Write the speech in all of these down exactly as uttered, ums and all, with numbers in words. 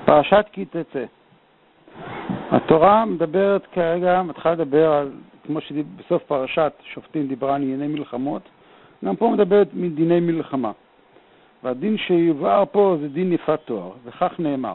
פרשת כי תצא. התורה מדברת כרגע, מתחילה לדבר על, כמו שבסוף פרשת שופטים דיברה על ענייני מלחמות, גם פה מדברת מדיני מלחמה. והדין שיובאר פה זה דין יפת תואר, וכך נאמר.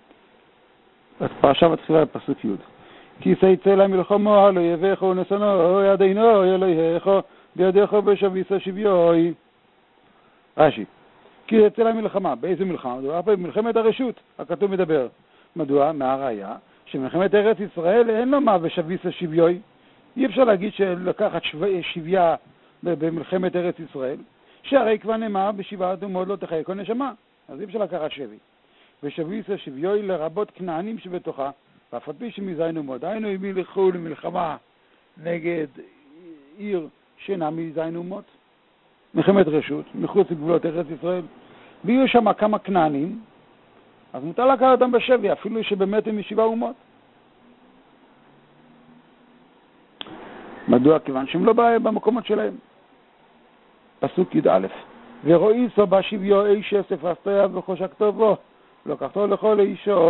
הפרשה מתחילה בפסוק י' כי יצא למלחמה לא יבכו ונשנו ידינו אלוהיך בידיך בשביס שביוי. רש"י, כי יצא למלחמה, באיזה מלחמה? מדובר פה במלחמת הרשות, הכתוב מדבר. מדוע? מהראיה שמלחמת ארץ ישראל אין לו מה בשביס שביוי. אי אפשר להגיד שלקחת שוויה במלחמת ארץ ישראל, שהרי כבר נאמר בשבעת אומות לא תחיה כל נשמה, אז אי אפשר לקחת שבי. ושביס שביוי לרבות כנענים שבתוכה, ואף על פי שמזין אומות, היינו אם ילכו למלחמה נגד עיר שאינה מזין אומות, מלחמת רשות, מחוץ לגבולות ארץ ישראל, ויהיו שם כמה כנענים, אז מותר לקחת אותם בשבי, אפילו שבאמת הם משבעה אומות. מדוע? כיוון שהם לא במקומות שלהם. פסוק י"א ורואי סו בשביו איש אסף אסתיה וחושקתו בו ולקחתו לכל אישו.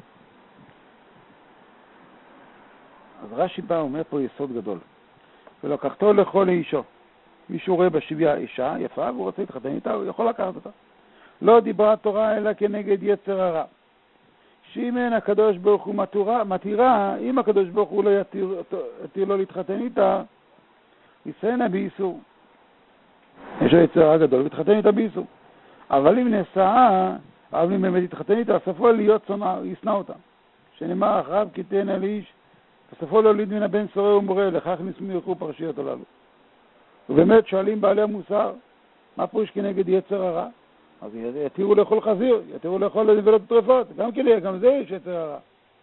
אז רש"י בא אומר פה יסוד גדול, ולקחתו לכל אישו. מישהו רואה בשביה אישה יפה והוא רוצה להתחתן איתה, הוא יכול לקחת אותה. לא דיברה התורה אלא כנגד יצר הרע, שאם אין הקדוש ברוך הוא מתירה, מתירה, אם הקדוש ברוך הוא לא יתיר, יתיר לו להתחתן איתה, יסיינה באיסור. יש לו יצר הרע גדול והתחתן איתה באיסור. אבל אם נשאה, אבל אם באמת התחתן איתה, סופו להיות שונא, ישנא אותה. שנאמר אחריו כי תהן אל איש, סופו להוליד מן הבן סורר ומורה, לכך נסמיכו פרשיות הללו. ובאמת שואלים בעלי המוסר, מה פירוש כנגד יצר הרע? אז יתירו לאכול חזיר, יתירו לאכול נבלות וטרפות, גם כן, גם זה יש יצר הרע.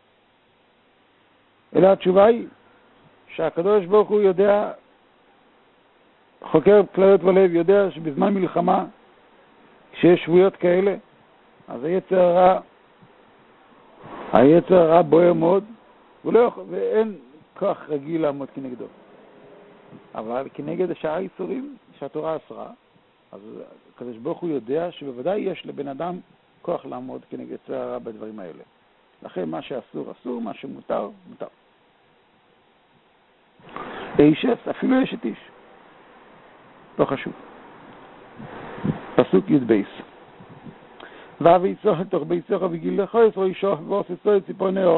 אלא התשובה היא שהקדוש ברוך הוא יודע, חוקר כליות ולב, יודע שבזמן מלחמה, כשיש שבויות כאלה, אז היצר הרע, היצר הרע בוער מאוד, ולא, ואין כוח רגיל לעמוד כנגדו. אבל כנגד שאר האיסורים שהתורה אסרה, אז הקדוש ברוך הוא יודע שבוודאי יש לבן אדם כוח לעמוד כנגד יצר הרע בדברים האלה. לכן מה שאסור אסור, מה שמותר מותר. איש אס, אפילו יש את איש. לא חשוב. פסוק י' בייס. ויצא תוך ביצך וגילך עשרה אישו ועושתו את ציפורנהו.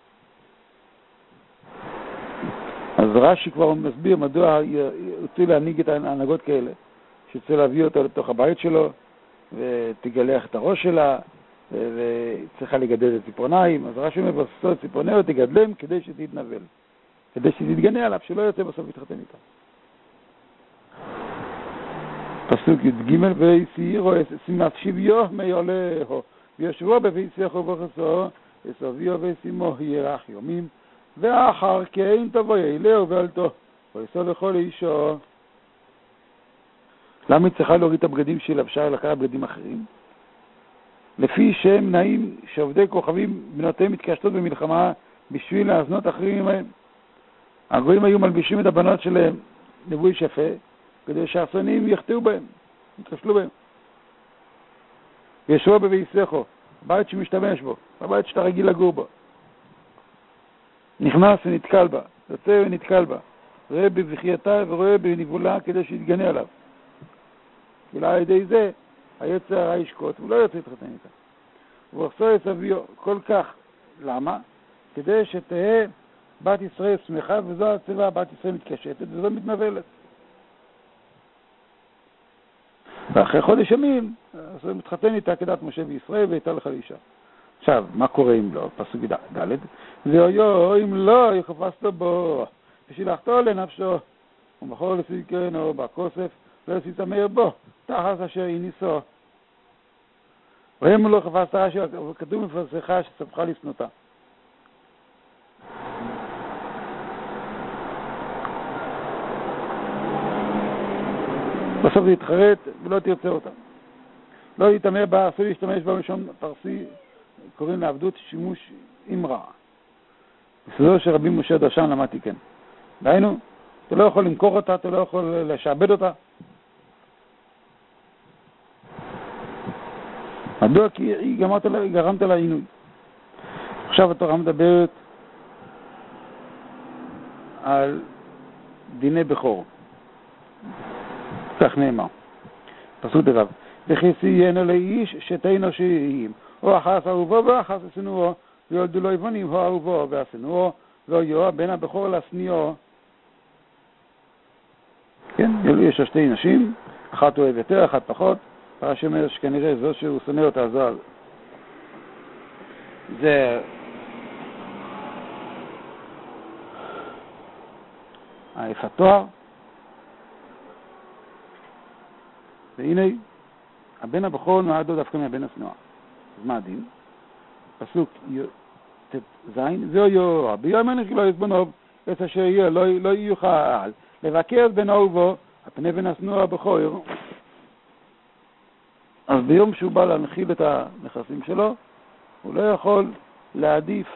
אז רש"י כבר מסביר מדוע יוצא להנהיג את ההנהגות כאלה, שצריך להביא אותה לתוך הבית שלו ותגלח את הראש שלה וצריכה לגדל את ציפורניים. אז רש"י אומר ועושתו את ציפורנהו תגדלם כדי שתתנבל, כדי שתתגנה עליו, שלא יוצא בסוף להתחתן איתה. פסוק י"ג ויסירו שימת שביו מיולהו וישבו בביצך ובחסו יסביו ושימו ירח יומים ואחר כן תבוא אלהו ואלתו ויסו לכל אישו. למה היא צריכה להוריד את הבגדים שהיא לבשה לקחת בגדים אחרים? לפי שהם נעים שעובדי כוכבים בנותיהם מתקשטות במלחמה בשביל להזנות אחרים עמהם. הגויים היו מלבישים את הבנות שלהם לבוש יפה כדי שהאסונים יחטאו בהם, יתחשלו בהם. וישבו בביצךו, בית שמשתמש בו, בבית שאתה רגיל לגור בו. נכנס ונתקל בה, יוצא ונתקל בה, רואה בבחייתה ורואה בניבולה כדי שיתגנה עליו. אולי על ידי זה היצר הרע ישקוט, הוא לא יוצא להתחתן איתה. ובחסו יסביו, כל כך, למה? כדי שתהיה בת ישראל שמחה, וזו הצבע, בת ישראל מתקשטת וזו מתנבלת. ואחרי חודש ימים, אז הוא מתחתן איתה כדת משה בישראל והייתה לך לאישה. עכשיו, מה קורה אם לא? פסוק ד' ואויו אם לא יחפשתו בו ושילחתו לנפשו ומחור לסיקרנו בכוסף לא יסיתמר בו תחס אשר יניסו. ואם לא חפשת אשר כתוב מפרסך שספך לשנותה. בסוף זה יתחרט ולא תרצה אותה. לא יתאמר בה, אסור להשתמש בה בלשון פרסי, קוראים לעבדות שימוש אמרה. בסודו של רבי משה דרשן למדתי כן. דהיינו, אתה לא יכול למכור אותה, אתה לא יכול לשעבד אותה. מדוע? כי היא גרמת לה עינוי. עכשיו התורה מדברת על דיני בכור. כך נאמר. פסוק דבב. וכיסיינו לאיש שתי נושים, או אחס אהובו ואחס שנואו, ויולדו לו יבונים, או אהובו והשנואו, ויהיו בין הבכור לשניאו. כן, יש שתי נשים, אחת אוהב יותר, אחת פחות. פרש אומר שכנראה זו שהוא שונא אותה, זו זה העף התואר. והנה, הבן הבכור נועד לו דווקא מהבן השנואה. אז מה הדין? פסוק ט"ז, ויהיו ביום הנכי לא יסבונוב, את אשר יהיה לא יוכל לבקר בן אהובו, הפני בן השנואה הבכור. אז ביום שהוא בא להנחיל את הנכסים שלו, הוא לא יכול להעדיף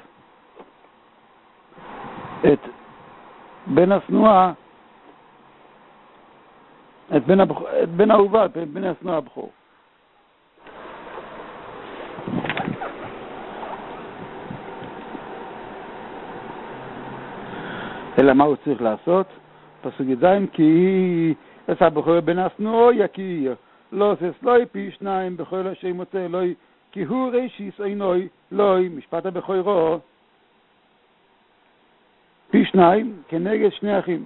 את בן השנואה, את בן, הבח... את בן האהובה, את בן השנואה הבכור. אלא מה הוא צריך לעשות? פסוק י"ז, כי עשה הבכור בן השנואה יקיר, לא עושה סלוי פי שניים בכל אשר מוצא אלוהי, כי הוא ראשיס עינוי לוי, משפט הבכורו פי שניים כנגד שני אחים,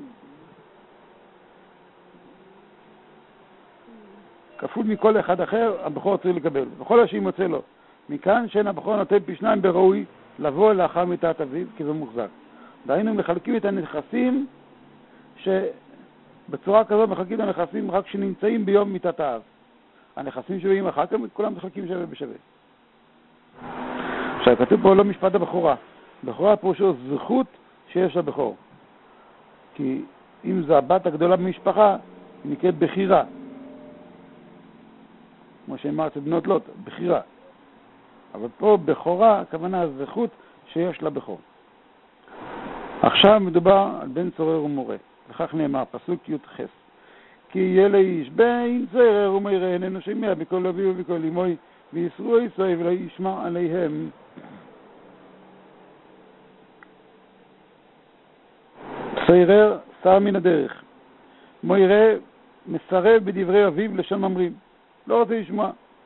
כפול מכל אחד אחר הבכור צריך לקבל בכל אשר מוצא לו. מכאן שאין הבכור נותן פי שניים בראוי לבוא לאחר מיתת אביו, כי זה מוחזק. דהיינו מחלקים את הנכסים, שבצורה כזאת מחלקים את הנכסים רק שנמצאים ביום מיתת האב. הנכסים שבאים אחר כך, כולם מחלקים שווה בשווה. עכשיו, כתוב פה לא משפט הבכורה. בכורה פירושו זכות שיש לבכור. כי אם זו הבת הגדולה במשפחה, היא נקראת בחירה. כמו שאמר אצל בנות לוט, בחירה. אבל פה בכורה, הכוונה זכות שיש לבכור. עכשיו מדובר על בן צורר ומורה. וכך נאמר, פסוק י"ח. כי יהיה לאיש בין צורר ומורה, איננו שומע בכל אביו ובכל אמוי, ויסרו ישראל ולא ישמע עליהם. צורר שר מן הדרך. מורה מסרב בדברי אביו לשון ממרים. לא רוצה לשמוע.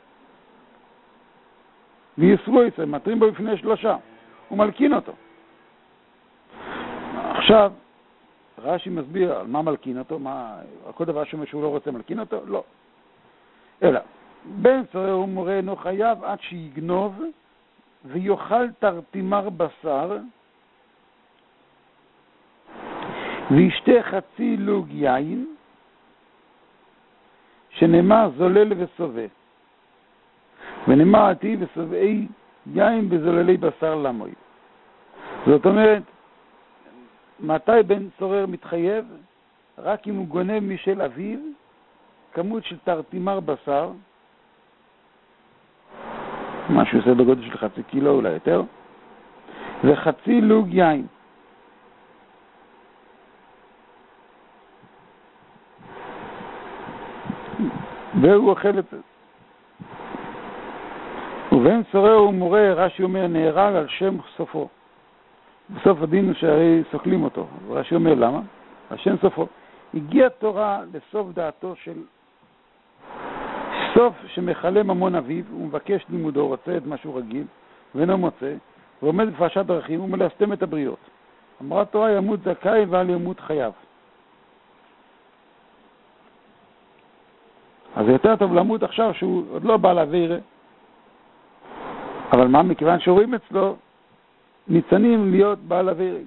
ויסרו ישראל, מטרים בו בפני שלושה. הוא מלכין אותו. עכשיו, רש"י מסביר על מה מלכין אותו, מה, על כל דבר שהוא לא רוצה מלכין אותו, לא. אלא, בן צורר ומורה אינו חייב עד שיגנוב ויאכל תרתימר בשר וישתה חצי לוג יין שנאמר זולל וסובה, ונאמר עתי וסובעי יין בזוללי בשר למוי. זאת אומרת, מתי בן צורר מתחייב? רק אם הוא גונב משל אביו כמות של תרתימר בשר, משהו עושה בגודל של חצי קילו אולי יותר, וחצי לוג יין. והוא אוכל את זה. ובן צורר ומורה, רש"י אומר, נהרג על שם סופו. בסוף הדין שהרי סוכלים אותו. רש"י אומר למה? על שם סופו. הגיע תורה לסוף דעתו של סוף שמחלה ממון אביו, הוא מבקש לימודו, רוצה את משהו רגיל, ואינו מוצא, ועומד בפרשת דרכים, הוא מלסתם את הבריות. אמרה תורה, ימות זכאי ועל ימות חייו. אז יותר טוב למות עכשיו שהוא עוד לא בא לעבירה. אבל מה, מכיוון שרואים אצלו ניצנים להיות בעל עבירה.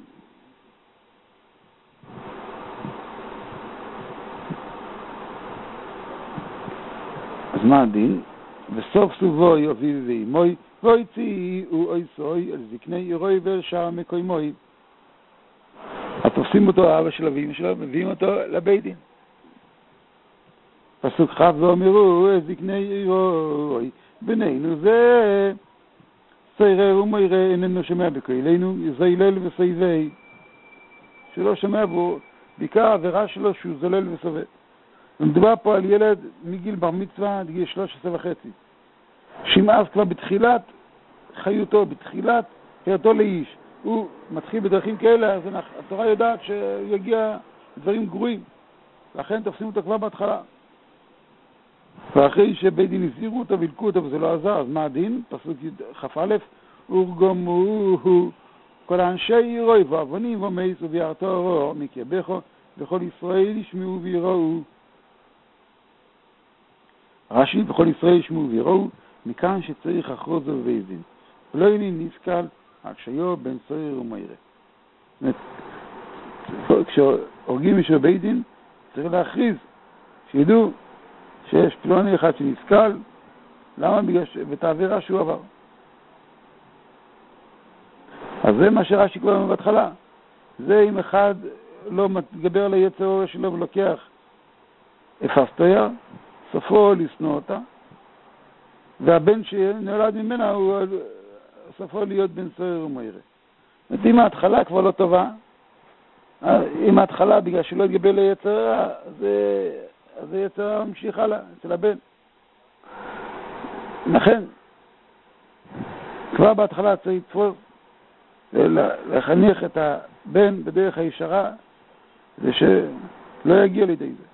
אז מה הדין? וסוף סובוי אביו ואימוי ואיציאו אויסוי על זקני ירוי ורשע מקוימוי. אז תופסים אותו האבא של אביו שלו, מביאים אותו לבית דין. פסוק חף ואומרו זקני ירוי בנינו זה צורר ומורה איננו שומע בקהילנו, זולל וסויבי, שלא שומע בו, בעיקר העבירה שלו שהוא זולל וסובב. ומדובר פה על ילד מגיל בר מצווה עד גיל שלוש עשרה וחצי, שמאז כבר בתחילת חיותו, בתחילת חירתו לאיש, הוא מתחיל בדרכים כאלה, אז התורה יודעת שהוא יגיע לדברים גרועים, לכן תופסים אותו כבר בהתחלה. ואחרי שבית דין הזהירו אותו וילקו אותו וזה לא עזר, אז מה הדין? פסוק כ"א, ורגמו כל האנשי עירוי ואבנים ומייס וביארתו אורו מקרבך וכל ישראל ישמעו ויראו. רש"י, וכל ישראל ישמעו ויראו, מכאן שצריך אחרוזו בבית דין. ולא יהיה נזקל על שיו בן סוהר ומיירה. כשהורגים מישהו בבית דין, צריך להכריז, שידעו שיש פלוני אחד שנזקל, למה? בגלל ואת העבירה שהוא עבר. אז זה מה שרש"י כבר בהתחלה. זה אם אחד לא מתגבר על היצר הרע שלו ולוקח אפסתויה, סופו לשנוא אותה, והבן שנולד ממנה הוא סופו להיות בן סוהר ומיירה. זאת אם ההתחלה כבר לא טובה, אם ההתחלה בגלל שלא התגבר על היצר הרע, זה... אז זה יצא ממשיך הלאה, אצל הבן. לכן, כבר בהתחלה צריך לתפוס ולחנך את הבן בדרך הישרה, זה שלא יגיע לידי זה.